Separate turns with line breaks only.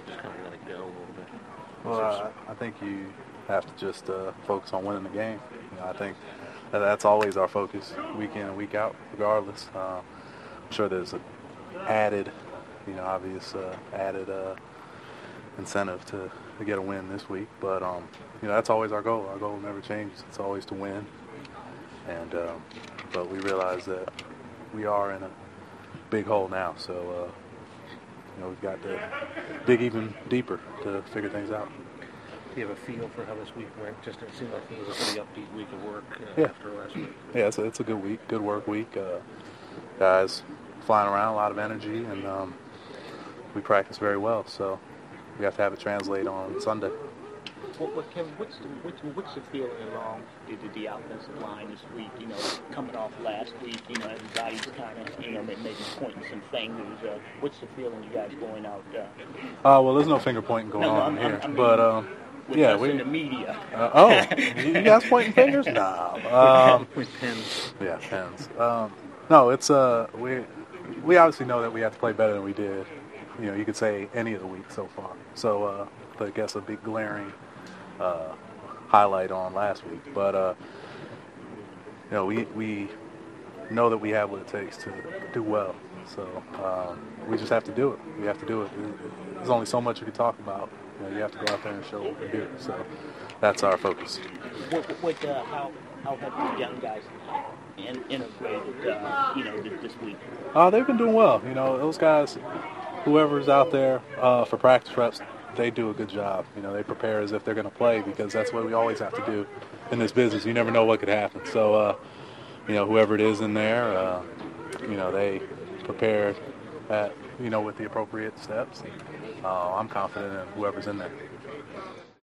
just kind of let it go a little bit?
Well, I think you have to just focus on winning the game. I think that's always our focus, week in and week out, regardless. I'm sure there's an added, obvious added incentive to get a win this week, but that's always our goal. Our goal never changes. It's always to win, and but we realize that we are in a big hole now, so we've got to dig even deeper to figure things out.
Do you have a feel for how this week went? Just it seemed like it was a pretty upbeat week of work after last week.
Yeah, it's a good week, good work week. Guys flying around, a lot of energy, and we practice very well. So we have to have it translate on Sunday.
Kevin, what's the feeling along the offensive line this week? Coming off last week, everybody's kind of, maybe pointing some fingers. What's the feeling you guys going out?
Well, there's no finger pointing going on here, but yeah,
we in the media.
You guys pointing fingers? Nah.
With pens.
Yeah, pens. No, it's we obviously know that we have to play better than we did. You could say any of the week so far. So I guess a big glaring highlight on last week, but we know that we have what it takes to do well. So we just have to do it. We have to do it. There's only so much you can talk about. You have to go out there and show what we do. So that's our focus.
How have the young guys integrated, this week?
They've been doing well. Those guys, whoever's out there for practice reps, they do a good job. They prepare as if they're going to play because that's what we always have to do in this business. You never know what could happen. So, whoever it is in there, they prepare with the appropriate steps. I'm confident in whoever's in there.